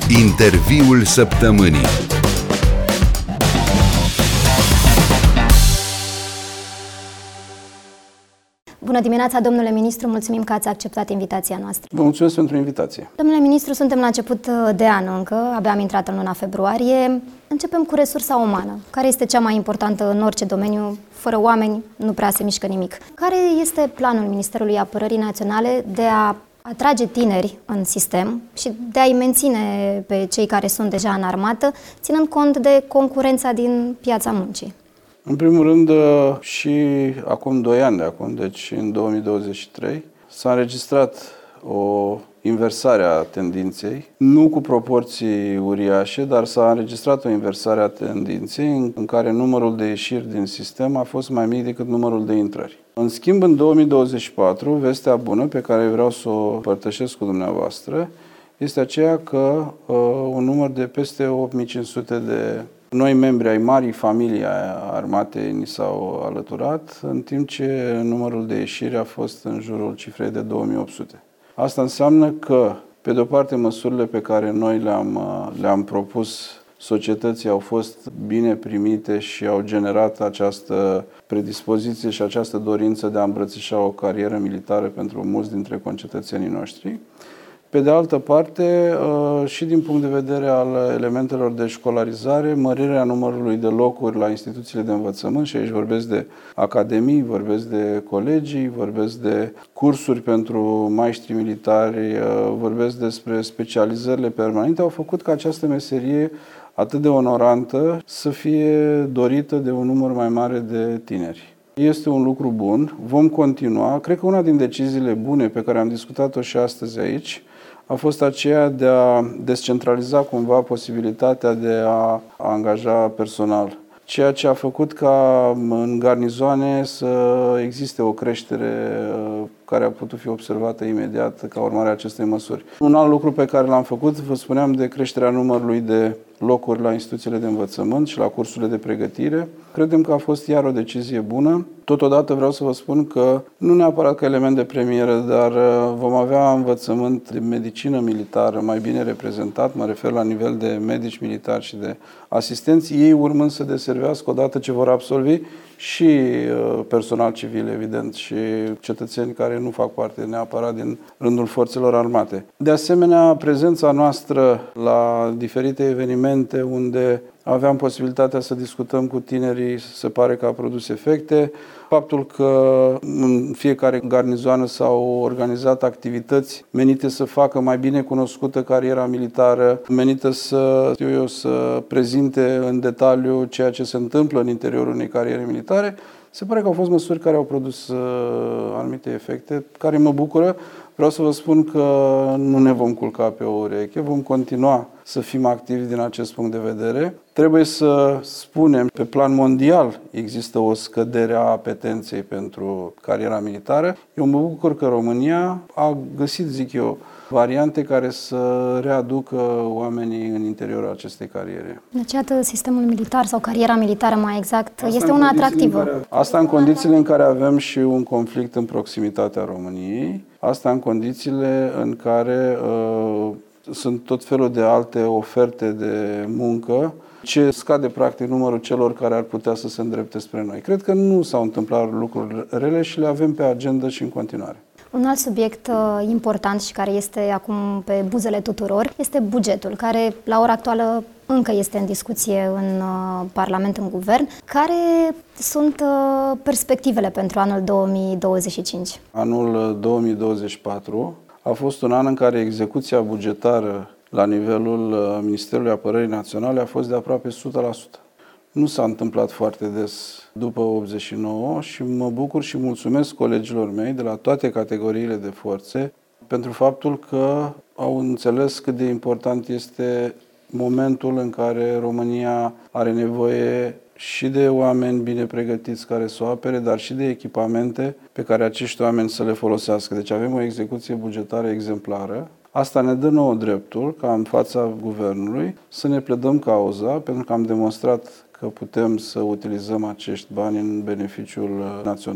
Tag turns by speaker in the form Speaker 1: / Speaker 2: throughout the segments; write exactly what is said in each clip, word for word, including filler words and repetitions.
Speaker 1: Interviul săptămânii.
Speaker 2: Bună dimineața, domnule ministru, mulțumim că ați acceptat invitația noastră.
Speaker 3: Vă mulțumesc pentru invitație.
Speaker 2: Domnule ministru, suntem la început de an încă, abia am intrat în luna februarie. Începem cu resursa umană, care este cea mai importantă în orice domeniu. Fără oameni nu prea se mișcă nimic. Care este planul Ministerului Apărării Naționale de a atrage tineri în sistem și de a-i menține pe cei care sunt deja în armată, ținând cont de concurența din piața muncii?
Speaker 3: În primul rând, și acum doi ani de acum, deci în două mii douăzeci și trei, s-a înregistrat o inversare a tendinței, nu cu proporții uriașe, dar s-a înregistrat o inversare a tendinței în care numărul de ieșiri din sistem a fost mai mic decât numărul de intrări. În schimb, în două mii douăzeci și patru, vestea bună pe care vreau să o împărtășesc cu dumneavoastră este aceea că uh, un număr de peste opt mii cinci sute de noi membri ai marii familii armatei ni s-au alăturat, în timp ce numărul de ieșiri a fost în jurul cifrei de două mii opt sute. Asta înseamnă că, pe de o parte, măsurile pe care noi le-am, le-am propus societății au fost bine primite și au generat această predispoziție și această dorință de a îmbrățișa o carieră militară pentru mulți dintre concetățenii noștri. Pe de altă parte, și din punct de vedere al elementelor de școlarizare, mărirea numărului de locuri la instituțiile de învățământ, și aici vorbesc de academii, vorbesc de colegii, vorbesc de cursuri pentru maestri militari, vorbesc despre specializările permanente, au făcut ca această meserie atât de onorantă să fie dorită de un număr mai mare de tineri. Este un lucru bun, vom continua. Cred că una din deciziile bune pe care am discutat-o și astăzi aici a fost aceea de a descentraliza cumva posibilitatea de a angaja personal. Ceea ce a făcut ca în garnizoane să existe o creștere care a putut fi observată imediat ca urmare a acestei măsuri. Un alt lucru pe care l-am făcut, vă spuneam, de creșterea numărului de locuri la instituțiile de învățământ și la cursurile de pregătire. Credem că a fost iar o decizie bună. Totodată vreau să vă spun că, nu neapărat ca element de premieră, dar vom avea învățământ de medicină militară mai bine reprezentat, mă refer la nivel de medici militari și de asistenți, ei urmând să deservească odată ce vor absolvi și personal civil, evident, și cetățeni care nu fac parte neapărat din rândul forțelor armate. De asemenea, prezența noastră la diferite evenimente unde aveam posibilitatea să discutăm cu tinerii, se pare că a produs efecte. Faptul că în fiecare garnizoană s-au organizat activități menite să facă mai bine cunoscută cariera militară, menite să, știu eu, să prezinte în detaliu ceea ce se întâmplă în interiorul unei cariere militare, se pare că au fost măsuri care au produs uh, anumite efecte, care mă bucură. Vreau să vă spun că nu ne vom culca pe o ureche, vom continua să fim activi din acest punct de vedere. Trebuie să spunem, pe plan mondial există o scădere a apetenței pentru cariera militară. Eu mă bucur că România a găsit, zic eu, variante care să readucă oamenii în interiorul acestei cariere.
Speaker 2: Deci, iată, sistemul militar sau cariera militară mai exact asta este una atractivă.
Speaker 3: Care, asta în condițiile în care avem și un conflict în proximitatea României, asta în condițiile în care uh, sunt tot felul de alte oferte de muncă, ce scade practic numărul celor care ar putea să se îndrepte spre noi. Cred că nu s-au întâmplat lucruri rele și le avem pe agenda și în continuare.
Speaker 2: Un alt subiect uh, important și care este acum pe buzele tuturor este bugetul, care la ora actuală încă este în discuție în uh, Parlament, în Guvern. Care sunt uh, perspectivele pentru anul două mii douăzeci și cinci?
Speaker 3: Anul două mii douăzeci și patru a fost un an în care execuția bugetară la nivelul uh, Ministerului Apărării Naționale a fost de aproape o sută la sută. Nu s-a întâmplat foarte des după optzeci și nouă și mă bucur și mulțumesc colegilor mei de la toate categoriile de forțe pentru faptul că au înțeles cât de important este momentul în care România are nevoie și de oameni bine pregătiți care să o apere, dar și de echipamente pe care acești oameni să le folosească. Deci avem o execuție bugetară exemplară. Asta ne dă nouă dreptul, ca în fața guvernului, să ne pledăm cauza, pentru că am demonstrat că putem să utilizăm acești bani în beneficiul național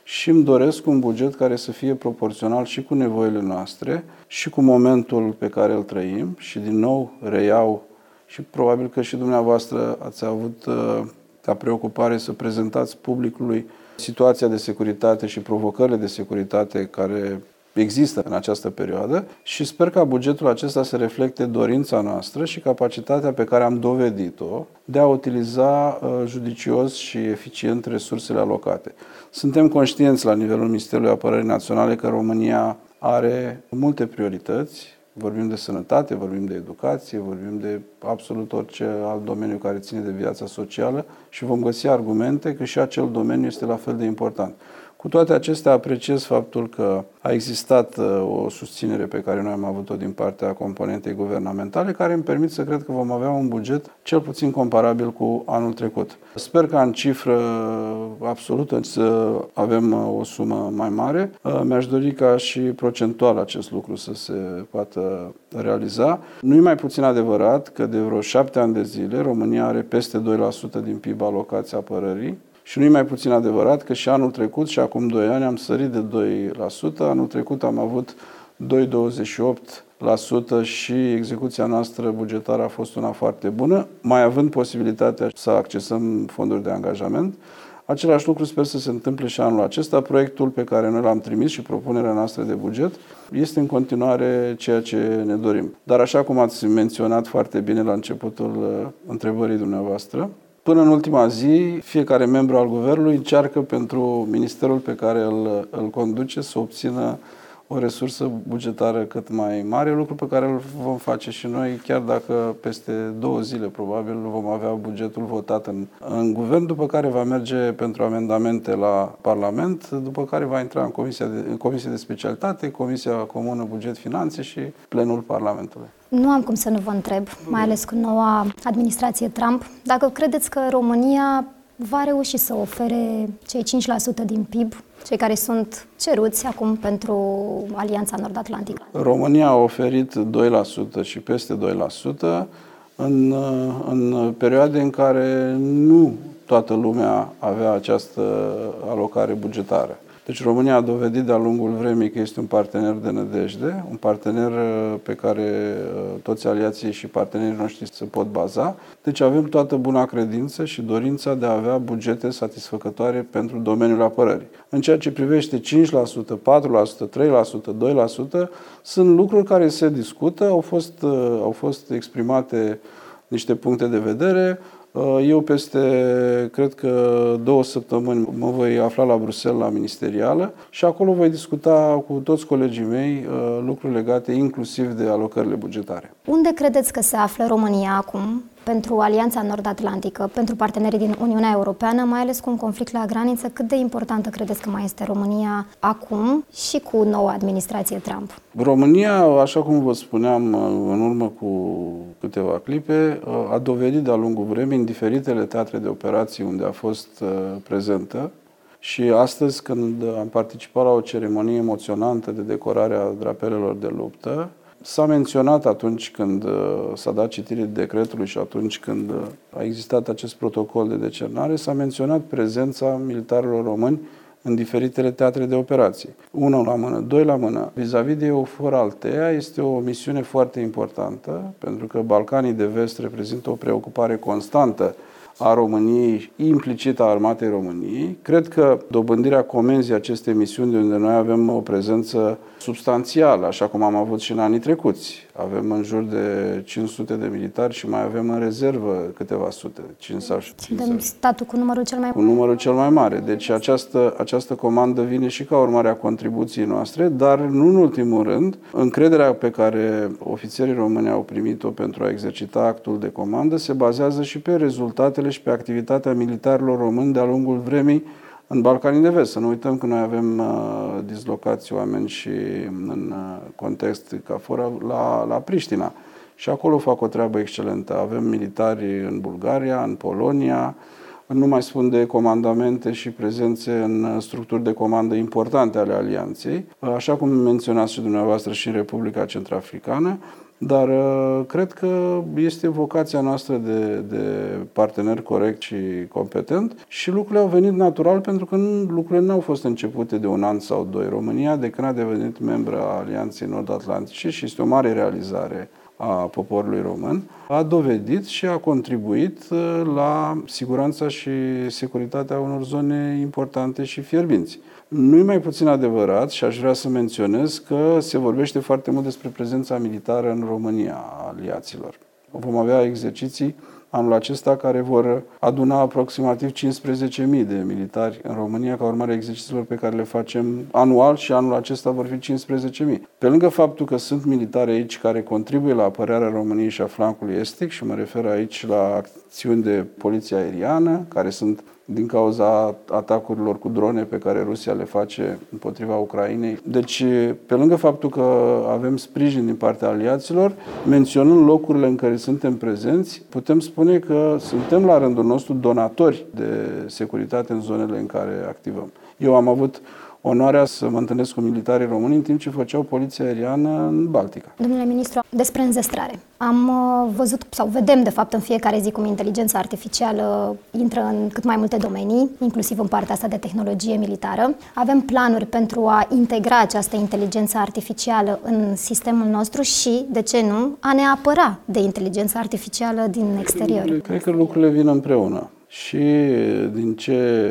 Speaker 3: și îmi doresc un buget care să fie proporțional și cu nevoile noastre și cu momentul pe care îl trăim și din nou reiau și probabil că și dumneavoastră ați avut ca preocupare să prezentați publicului situația de securitate și provocările de securitate care există în această perioadă și sper ca bugetul acesta să reflecte dorința noastră și capacitatea pe care am dovedit-o de a utiliza judicios și eficient resursele alocate. Suntem conștienți la nivelul Ministerului Apărării Naționale că România are multe priorități. Vorbim de sănătate, vorbim de educație, vorbim de absolut orice alt domeniu care ține de viața socială și vom găsi argumente că și acel domeniu este la fel de important. Cu toate acestea, apreciez faptul că a existat o susținere pe care noi am avut-o din partea componentei guvernamentale, care îmi permit să cred că vom avea un buget cel puțin comparabil cu anul trecut. Sper că în cifră absolută să avem o sumă mai mare. Mi-aș dori ca și procentual acest lucru să se poată realiza. Nu e mai puțin adevărat că de vreo șapte ani de zile România are peste doi la sută din P I B alocați apărării. Și nu e mai puțin adevărat că și anul trecut și acum doi ani am sărit de doi la sută. Anul trecut am avut doi virgulă douăzeci și opt la sută și execuția noastră bugetară a fost una foarte bună, mai având posibilitatea să accesăm fonduri de angajament. Același lucru sper să se întâmple și anul acesta. Proiectul pe care noi l-am trimis și propunerea noastră de buget este în continuare ceea ce ne dorim. Dar așa cum ați menționat foarte bine la începutul întrebării dumneavoastră, până în ultima zi, fiecare membru al guvernului încearcă pentru ministerul pe care îl, îl conduce să obțină o resursă bugetară cât mai mare, lucru pe care îl vom face și noi, chiar dacă peste două zile probabil vom avea bugetul votat în, în guvern, după care va merge pentru amendamente la Parlament, după care va intra în Comisia de, în Comisie de Specialitate, Comisia Comună Buget-Finanțe și plenul Parlamentului.
Speaker 2: Nu am cum să nu vă întreb, mai ales cu noua administrație Trump, dacă credeți că România va reuși să ofere cei cinci la sută din P I B, cei care sunt ceruți acum pentru Alianța Nord-Atlantică.
Speaker 3: România a oferit doi la sută și peste doi la sută în, în perioade în care nu toată lumea avea această alocare bugetară. Deci România a dovedit de-a lungul vremii că este un partener de nădejde, un partener pe care toți aliații și partenerii noștri se pot baza. Deci avem toată buna credință și dorința de a avea bugete satisfăcătoare pentru domeniul apărării. În ceea ce privește cinci la sută, patru la sută, trei la sută, doi la sută, sunt lucruri care se discută, au fost, au fost exprimate niște puncte de vedere. Eu peste, cred că două săptămâni mă voi afla la Bruxelles, la ministerială, și acolo voi discuta cu toți colegii mei lucruri legate inclusiv de alocările bugetare.
Speaker 2: Unde credeți că se află România acum pentru Alianța Nord-Atlantică, pentru partenerii din Uniunea Europeană, mai ales cu un conflict la graniță? Cât de importantă credeți că mai este România acum și cu noua administrație Trump?
Speaker 3: România, așa cum vă spuneam în urmă cu câteva clipe, a dovedit de-a lungul vremii în diferitele teatre de operații unde a fost prezentă. Și astăzi, când am participat la o ceremonie emoționantă de decorare a drapelelor de luptă, s-a menționat atunci când s-a dat citire decretului și atunci când a existat acest protocol de decernare, s-a menționat prezența militarilor români în diferitele teatre de operații. Unul la mână, doi la mână. Vis-a-vis de EUFOR Althea, este o misiune foarte importantă, pentru că Balcanii de Vest reprezintă o preocupare constantă a României, implicit a Armatei României. Cred că dobândirea comenzii acestei misiuni, de unde noi avem o prezență substanțială, așa cum am avut și în anii trecuți. Avem în jur de cinci sute de militari și mai avem în rezervă câteva sute, cinci sau șase.
Speaker 2: Suntem statul cu numărul cel mai mare.
Speaker 3: Cu numărul cel mai mare. Deci această, această comandă vine și ca urmare a contribuției noastre, dar nu în ultimul rând, încrederea pe care ofițerii români au primit-o pentru a exercita actul de comandă se bazează și pe rezultatele și pe activitatea militarilor români de-a lungul vremii în Balcanii de Vest. Să nu uităm că noi avem uh, dislocați oameni și în uh, context ca fără la, la Priștina. Și acolo fac o treabă excelentă. Avem militari în Bulgaria, în Polonia, nu mai spun de comandamente și prezențe în structuri de comandă importante ale alianței, așa cum menționați și dumneavoastră și în Republica Centrafricană, dar cred că este vocația noastră de, de partener corect și competent și lucrurile au venit natural pentru că nu, lucrurile nu au fost începute de un an sau doi. România, de când a devenit membră a Alianței Nord-Atlantice, și este o mare realizare a poporului român, a dovedit și a contribuit la siguranța și securitatea unor zone importante și fierbinți. Nu e mai puțin adevărat și aș vrea să menționez că se vorbește foarte mult despre prezența militară în România a aliaților. Vom avea exerciții anul acesta care vor aduna aproximativ cincisprezece mii de militari în România ca urmare a exercițiilor pe care le facem anual și anul acesta vor fi cincisprezece mii. Pe lângă faptul că sunt militari aici care contribuie la apărarea României și a flancului estic, și mă refer aici la acțiuni de poliție aeriană, care sunt din cauza atacurilor cu drone pe care Rusia le face împotriva Ucrainei. Deci, pe lângă faptul că avem sprijin din partea aliaților, menționând locurile în care suntem prezenți, putem spune că suntem la rândul nostru donatori de securitate în zonele în care activăm. Eu am avut onoarea să mă întâlnesc cu militarii români în timp ce făceau poliția aeriană în Baltica.
Speaker 2: Domnule ministru, despre înzestrare. Am văzut, sau vedem de fapt în fiecare zi cum inteligența artificială intră în cât mai multe domenii, inclusiv în partea asta de tehnologie militară. Avem planuri pentru a integra această inteligență artificială în sistemul nostru și, de ce nu, a ne apăra de inteligența artificială din exterior.
Speaker 3: Cred că lucrurile vin împreună. Și din ce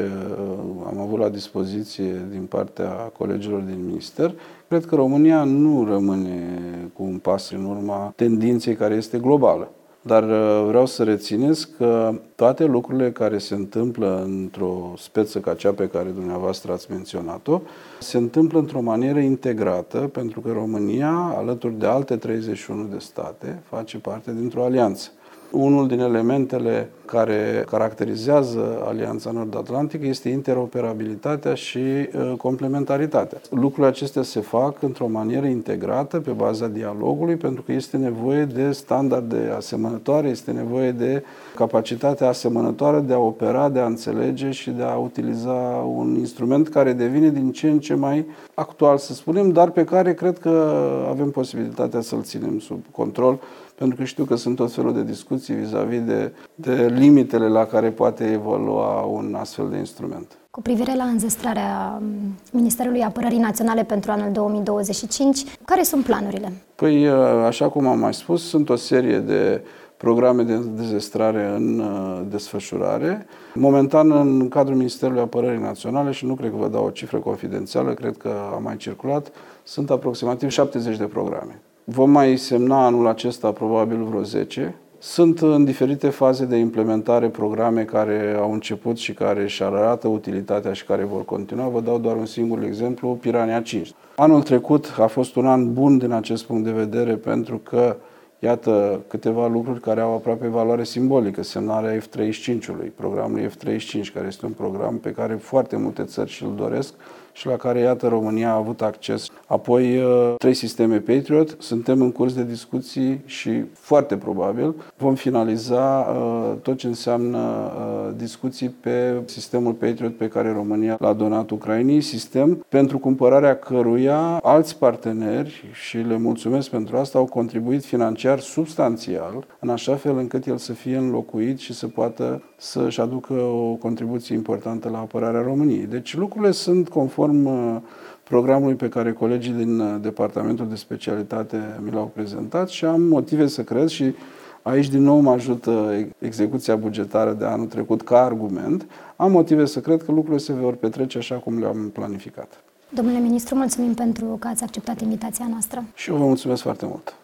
Speaker 3: am avut la dispoziție din partea colegilor din minister, cred că România nu rămâne cu un pas în urma tendinței care este globală. Dar vreau să rețineți că toate lucrurile care se întâmplă într-o speță ca cea pe care dumneavoastră ați menționat-o, se întâmplă într-o manieră integrată, pentru că România, alături de alte treizeci și unu de state, face parte dintr-o alianță. Unul din elementele care caracterizează Alianța Nord-Atlantică este interoperabilitatea și uh, complementaritatea. Lucrurile acestea se fac într-o manieră integrată, pe baza dialogului, pentru că este nevoie de standarde asemănătoare, este nevoie de capacitatea asemănătoare de a opera, de a înțelege și de a utiliza un instrument care devine din ce în ce mai actual, să spunem, dar pe care cred că avem posibilitatea să-l ținem sub control, pentru că știu că sunt tot felul de discuții vis-a-vis de, de limitele la care poate evolua un astfel de instrument.
Speaker 2: Cu privire la înzestrarea Ministerului Apărării Naționale pentru anul două mii douăzeci și cinci, care sunt planurile?
Speaker 3: Păi, așa cum am mai spus, sunt o serie de programe de înzestrare în desfășurare. Momentan, în cadrul Ministerului Apărării Naționale, și nu cred că vă dau o cifră confidențială, cred că a mai circulat, sunt aproximativ șaptezeci de programe. Vom mai semna anul acesta probabil vreo zece. Sunt în diferite faze de implementare programe care au început și care își arată utilitatea și care vor continua. Vă dau doar un singur exemplu, Piranha cinci. Anul trecut a fost un an bun din acest punct de vedere pentru că, iată, câteva lucruri care au aproape valoare simbolică. Semnarea F treizeci și cinci-ului, programul F treizeci și cinci, care este un program pe care foarte multe țări și-l doresc și la care, iată, România a avut acces. Apoi, trei sisteme Patriot. Suntem în curs de discuții și, foarte probabil, vom finaliza uh, tot ce înseamnă uh, discuții pe sistemul Patriot pe care România l-a donat Ucrainei, sistem pentru cumpărarea căruia alți parteneri, și le mulțumesc pentru asta, au contribuit financiar substanțial, în așa fel încât el să fie înlocuit și să poată să-și aducă o contribuție importantă la apărarea României. Deci lucrurile sunt conform programului pe care colegii din Departamentul de Specialitate mi l-au prezentat și am motive să cred, și aici din nou mă ajută execuția bugetară de anul trecut ca argument, am motive să cred că lucrurile se vor petrece așa cum le-am planificat.
Speaker 2: Domnule ministru, mulțumim pentru că ați acceptat invitația noastră.
Speaker 3: Și eu vă mulțumesc foarte mult.